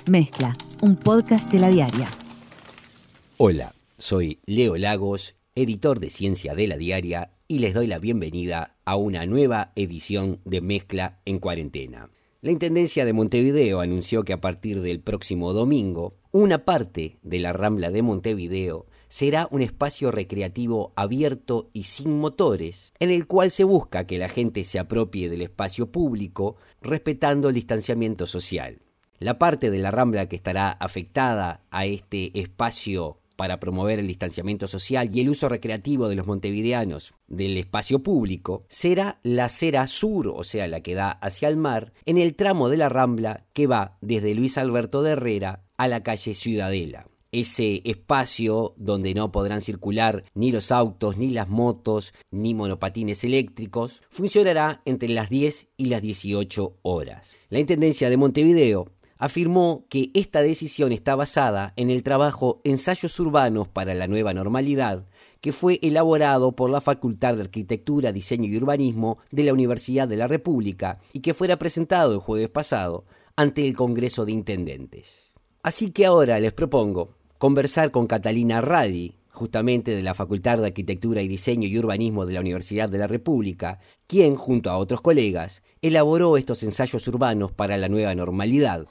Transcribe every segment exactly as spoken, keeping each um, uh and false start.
Mezcla, un podcast de La Diaria. Hola, soy Leo Lagos, editor de Ciencia de La Diaria, y les doy la bienvenida a una nueva edición de Mezcla en Cuarentena. La Intendencia de Montevideo anunció que a partir del próximo domingo, una parte de la Rambla de Montevideo será un espacio recreativo abierto y sin motores, en el cual se busca que la gente se apropie del espacio público, respetando el distanciamiento social. La parte de la Rambla que estará afectada a este espacio para promover el distanciamiento social y el uso recreativo de los montevideanos del espacio público será la acera sur, o sea, la que da hacia el mar, en el tramo de la Rambla que va desde Luis Alberto de Herrera a la calle Ciudadela. Ese espacio donde no podrán circular ni los autos, ni las motos, ni monopatines eléctricos, funcionará entre las diez y las dieciocho horas. La Intendencia de Montevideo afirmó que esta decisión está basada en el trabajo Ensayos Urbanos para la Nueva Normalidad, que fue elaborado por la Facultad de Arquitectura, Diseño y Urbanismo de la Universidad de la República y que fuera presentado el jueves pasado ante el Congreso de Intendentes. Así que ahora les propongo conversar con Catalina Radi, justamente de la Facultad de Arquitectura y Diseño y Urbanismo de la Universidad de la República, quien, junto a otros colegas, elaboró estos ensayos urbanos para la nueva normalidad.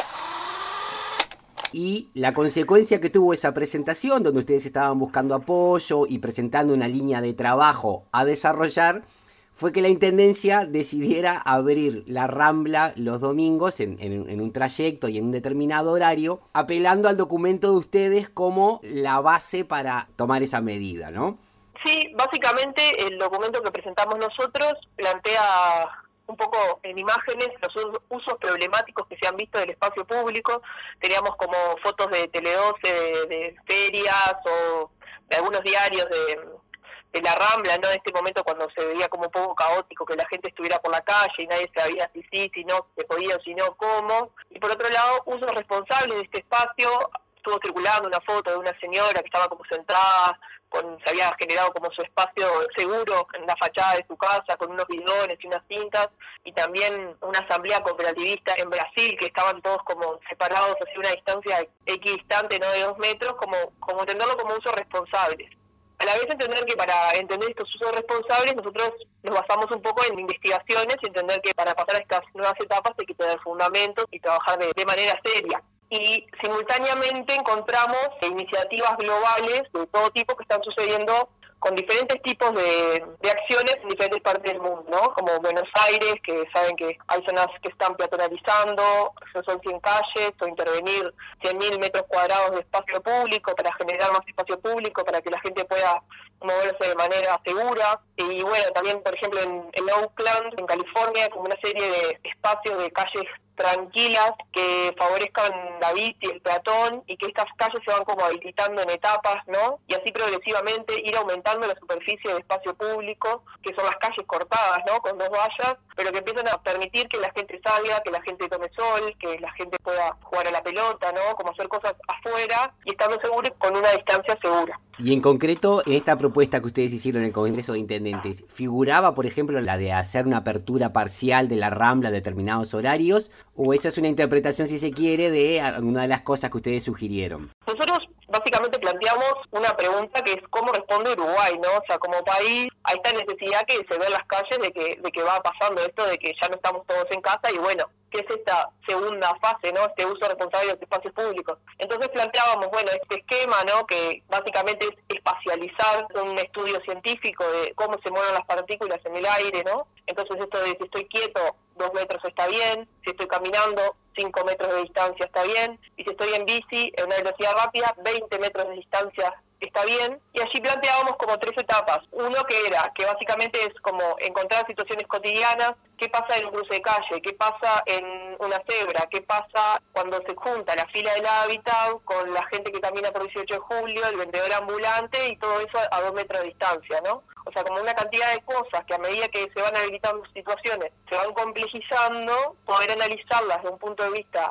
Y la consecuencia que tuvo esa presentación, donde ustedes estaban buscando apoyo y presentando una línea de trabajo a desarrollar, fue que la Intendencia decidiera abrir la Rambla los domingos en, en, en un trayecto y en un determinado horario, apelando al documento de ustedes como la base para tomar esa medida, ¿no? Sí, básicamente el documento que presentamos nosotros plantea un poco en imágenes los usos problemáticos que se han visto del espacio público. Teníamos como fotos de Tele doce, de, de ferias o de algunos diarios de, de la Rambla, ¿no? En este momento cuando se veía como un poco caótico que la gente estuviera por la calle y nadie sabía si sí, si no, si podía o si no, cómo. Y por otro lado, usos responsables de este espacio. Estuvo circulando una foto de una señora que estaba como sentada, con, se había generado como su espacio seguro en la fachada de su casa, con unos bidones y unas cintas, y también una asamblea cooperativista en Brasil, que estaban todos como separados hacia una distancia equidistante, no de dos metros, como, como entenderlo como usos responsables. A la vez entender que para entender estos usos responsables nosotros nos basamos un poco en investigaciones y entender que para pasar a estas nuevas etapas hay que tener fundamentos y trabajar de, de manera seria. Y simultáneamente encontramos iniciativas globales de todo tipo que están sucediendo con diferentes tipos de, de acciones en diferentes partes del mundo, ¿no? Como Buenos Aires, que saben que hay zonas que están peatonalizando, que son cien calles, o intervenir cien mil metros cuadrados de espacio público para generar más espacio público, para que la gente pueda moverse de manera segura. Y bueno, también, por ejemplo, en, en Oakland, en California, como una serie de espacios de calles tranquilas que favorezcan la bici y el peatón, y que estas calles se van como habilitando en etapas, ¿no? Y así progresivamente ir aumentando la superficie de espacio público, que son las calles cortadas, ¿no? Con dos vallas, pero que empiezan a permitir que la gente salga, que la gente tome sol, que la gente pueda jugar a la pelota, ¿no? Como hacer cosas afuera y estando seguros con una distancia segura. Y en concreto, en esta propuesta que ustedes hicieron en el Congreso de Intendentes, ¿figuraba, por ejemplo, la de hacer una apertura parcial de la Rambla a determinados horarios? ¿O esa es una interpretación, si se quiere, de alguna de las cosas que ustedes sugirieron? Nosotros básicamente planteamos una pregunta que es cómo responde Uruguay, ¿no? O sea, como país, a esta necesidad que se ve en las calles de que, de que va pasando esto, de que ya no estamos todos en casa y bueno, ¿qué es esta segunda fase, no? Este uso responsable de los espacios públicos. Entonces planteábamos, bueno, este esquema, ¿no? Que básicamente es espacializar un estudio científico de cómo se mueven las partículas en el aire, ¿no? Entonces esto de si estoy quieto, dos metros está bien, si estoy caminando, cinco metros de distancia está bien, y si estoy en bici, en una velocidad rápida, veinte metros de distancia está bien. Y allí planteábamos como tres etapas. Uno que era, que básicamente es como encontrar situaciones cotidianas, qué pasa en un cruce de calle, qué pasa en una cebra, qué pasa cuando se junta la fila del hábitat con la gente que camina por dieciocho de julio, el vendedor ambulante y todo eso a dos metros de distancia, ¿no? O sea, como una cantidad de cosas que a medida que se van habilitando situaciones, se van complejizando, poder analizarlas de un punto de vista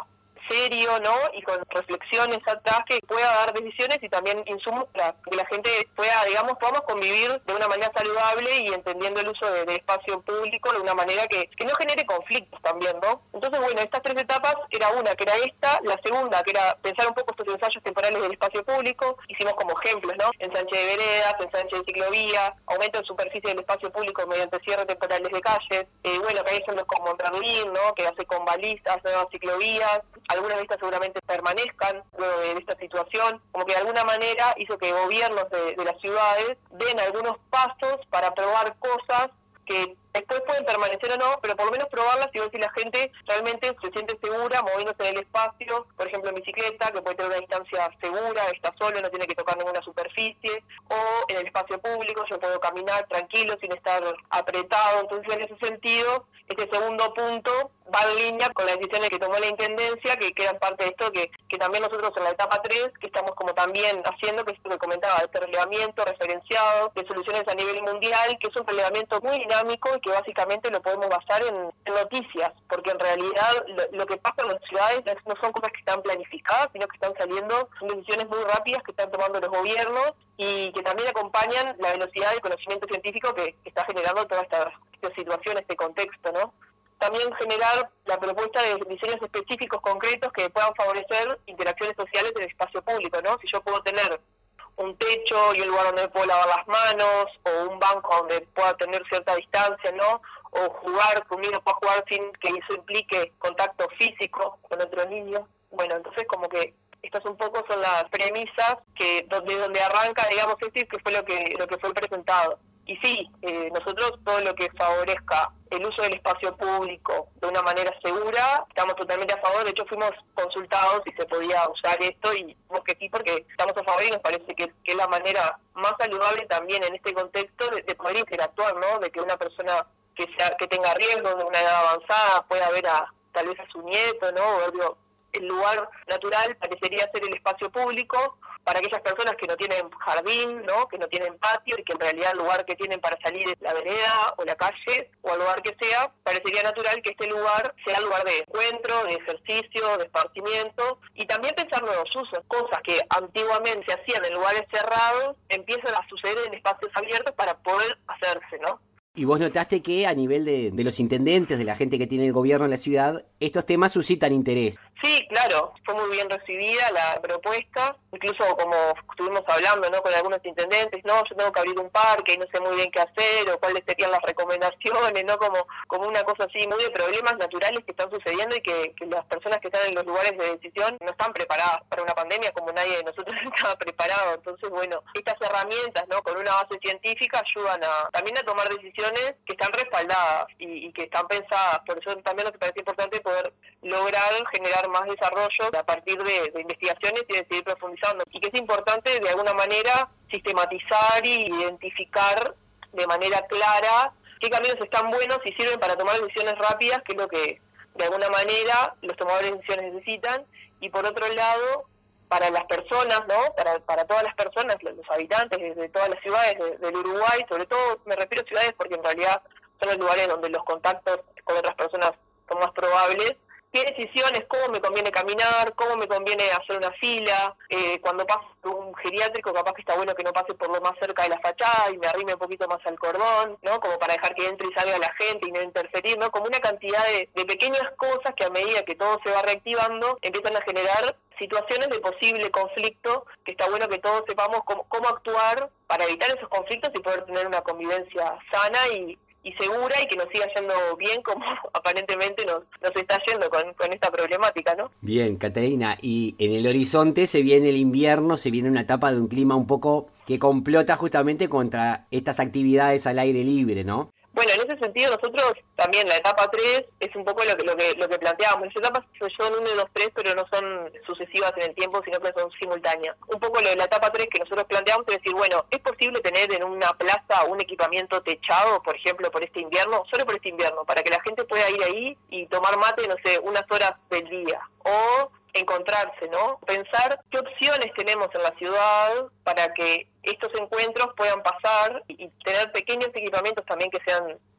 serio, ¿no? Y con reflexiones atrás que pueda dar decisiones y también insumos para que la gente pueda, digamos, podamos convivir de una manera saludable y entendiendo el uso de, de espacio público de una manera que, que no genere conflictos también, ¿no? Entonces, bueno, estas tres etapas era una, que era esta, la segunda, que era pensar un poco estos ensayos temporales del espacio público, hicimos como ejemplos, ¿no? Ensanche de veredas, ensanche de ciclovía, aumento de superficie del espacio público mediante cierre temporales de calles, eh, bueno, que hay ejemplos como Berlín, ¿no? Que hace con balizas, nuevas ciclovías, algunas de estas seguramente permanezcan luego de esta situación, como que de alguna manera hizo que gobiernos de, de las ciudades den algunos pasos para probar cosas que después pueden permanecer o no, pero por lo menos probarlas y ver si la gente realmente se siente segura moviéndose en el espacio, por ejemplo en bicicleta, que puede tener una distancia segura, está solo, no tiene que tocar ninguna superficie, o en el espacio público yo puedo caminar tranquilo sin estar apretado. Entonces, en ese sentido, este segundo punto va en línea con las decisiones que tomó la Intendencia, que quedan parte de esto que, que también nosotros en la etapa tres, que estamos como también haciendo, que es lo que comentaba, este relevamiento referenciado de soluciones a nivel mundial, que es un relevamiento muy dinámico y que básicamente lo podemos basar en, en noticias, porque en realidad lo, lo que pasa en las ciudades no son cosas que están planificadas, sino que están saliendo, son decisiones muy rápidas que están tomando los gobiernos y que también acompañan la velocidad del conocimiento científico que, que está generando toda esta, esta situación, este contexto, ¿no? También generar la propuesta de diseños específicos concretos que puedan favorecer interacciones sociales en el espacio público, ¿no? Si yo puedo tener un techo y un lugar donde puedo lavar las manos, o un banco donde pueda tener cierta distancia, ¿no? O jugar, que un niño pueda jugar sin que eso implique contacto físico con otro niño. Bueno, entonces como que estas un poco son las premisas que donde donde arranca, digamos, este que fue lo que lo que fue presentado. Y sí, eh, nosotros todo lo que favorezca el uso del espacio público de una manera segura, estamos totalmente a favor. De hecho, fuimos consultados si se podía usar esto y dijimos que sí, porque estamos a favor y nos parece que, que es la manera más saludable también en este contexto de, de poder interactuar, ¿no? De que una persona que sea que tenga riesgo de una edad avanzada pueda ver a tal vez a su nieto, ¿no? O, digo, el lugar natural parecería ser el espacio público para aquellas personas que no tienen jardín, ¿no? Que no tienen patio y que en realidad el lugar que tienen para salir es la vereda o la calle o el lugar que sea, parecería natural que este lugar sea el lugar de encuentro, de ejercicio, de esparcimiento y también pensar nuevos usos, cosas que antiguamente se hacían en lugares cerrados empiezan a suceder en espacios abiertos para poder hacerse, ¿no? Y vos notaste que a nivel de, de los intendentes, de la gente que tiene el gobierno en la ciudad, estos temas suscitan interés. Sí, claro, fue muy bien recibida la propuesta, incluso como estuvimos hablando, ¿no? Con algunos intendentes, no, yo tengo que abrir un parque y no sé muy bien qué hacer, o cuáles serían las recomendaciones, ¿no? Como, como una cosa así, muy de problemas naturales que están sucediendo y que, que las personas que están en los lugares de decisión no están preparadas para una pandemia como nadie de nosotros estaba preparado. Entonces, bueno, estas herramientas, ¿no? Con una base científica ayudan a también a tomar decisiones que están respaldadas y, y que están pensadas. Por eso también nos parece importante poder lograr generar más desarrollo a partir de, de investigaciones y de seguir profundizando. Y que es importante de alguna manera sistematizar y identificar de manera clara qué caminos están buenos y sirven para tomar decisiones rápidas, que es lo que de alguna manera los tomadores de decisiones necesitan. Y por otro lado, para las personas, ¿no? Para, para todas las personas, los, los habitantes de, de todas las ciudades de, del Uruguay, sobre todo me refiero a ciudades porque en realidad son los lugares donde los contactos con otras personas son más probables. ¿Qué decisiones? ¿Cómo me conviene caminar? ¿Cómo me conviene hacer una fila? Eh, cuando paso por un geriátrico, capaz que está bueno que no pase por lo más cerca de la fachada y me arrime un poquito más al cordón, ¿no? Como para dejar que entre y salga la gente y no interferir, ¿no? Como una cantidad de, de pequeñas cosas que a medida que todo se va reactivando empiezan a generar situaciones de posible conflicto, que está bueno que todos sepamos cómo, cómo actuar para evitar esos conflictos y poder tener una convivencia sana y y segura y que nos siga yendo bien como aparentemente nos, nos está yendo con, con esta problemática, ¿no? Bien, Caterina, y en el horizonte se viene el invierno, se viene una etapa de un clima un poco que complota justamente contra estas actividades al aire libre, ¿no? Bueno, en ese sentido nosotros también la etapa tres es un poco lo que lo que, lo que planteábamos. Las etapas son uno, dos, tres, pero no son sucesivas en el tiempo, sino que son simultáneas. Un poco lo de la etapa tres que nosotros planteamos es decir, bueno, ¿es posible tener en una plaza un equipamiento techado, por ejemplo, por este invierno? Solo por este invierno, para que la gente pueda ir ahí y tomar mate, no sé, unas horas del día. O encontrarse, ¿no? Pensar qué opciones tenemos en la ciudad para que estos encuentros puedan pasar y, y tener pequeños equipamientos también que sean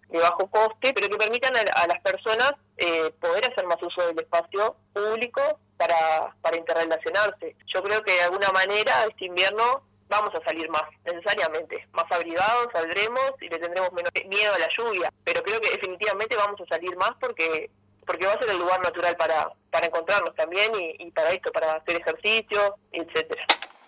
de bajo coste, pero que permitan a, a las personas eh, poder hacer más uso del espacio público para, para interrelacionarse. Yo creo que de alguna manera este invierno vamos a salir más, necesariamente, más abrigados, saldremos y le tendremos menos miedo a la lluvia, pero creo que definitivamente vamos a salir más porque porque va a ser el lugar natural para, para encontrarnos también y, y para esto, para hacer ejercicio, etcétera.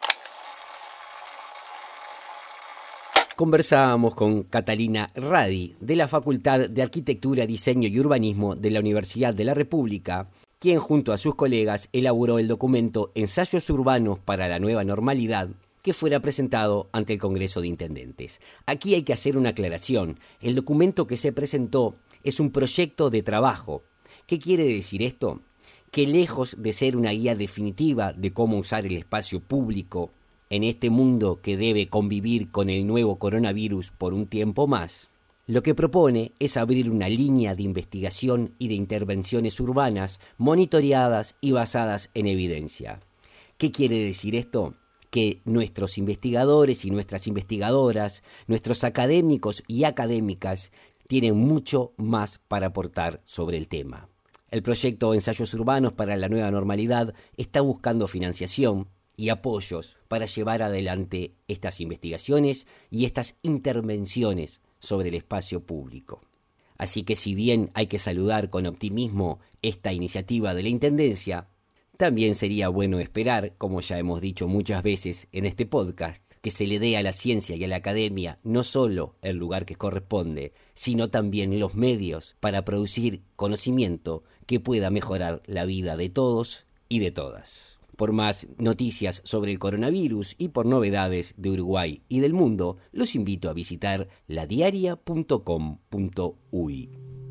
Conversábamos con Catalina Radi, de la Facultad de Arquitectura, Diseño y Urbanismo de la Universidad de la República, quien junto a sus colegas elaboró el documento Ensayos Urbanos para la Nueva Normalidad, que fuera presentado ante el Congreso de Intendentes. Aquí hay que hacer una aclaración. El documento que se presentó es un proyecto de trabajo. ¿Qué quiere decir esto? Que lejos de ser una guía definitiva de cómo usar el espacio público en este mundo que debe convivir con el nuevo coronavirus por un tiempo más, lo que propone es abrir una línea de investigación y de intervenciones urbanas monitoreadas y basadas en evidencia. ¿Qué quiere decir esto? Que nuestros investigadores y nuestras investigadoras, nuestros académicos y académicas tienen mucho más para aportar sobre el tema. El proyecto Ensayos Urbanos para la Nueva Normalidad está buscando financiación y apoyos para llevar adelante estas investigaciones y estas intervenciones sobre el espacio público. Así que si bien hay que saludar con optimismo esta iniciativa de la Intendencia, también sería bueno esperar, como ya hemos dicho muchas veces en este podcast, que se le dé a la ciencia y a la academia no solo el lugar que corresponde, sino también los medios para producir conocimiento que pueda mejorar la vida de todos y de todas. Por más noticias sobre el coronavirus y por novedades de Uruguay y del mundo, los invito a visitar la diaria punto com punto uy.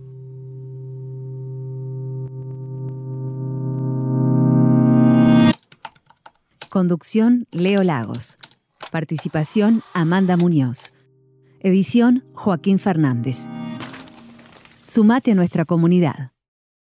Conducción, Leo Lagos. Participación, Amanda Muñoz. Edición, Joaquín Fernández. Sumate a nuestra comunidad.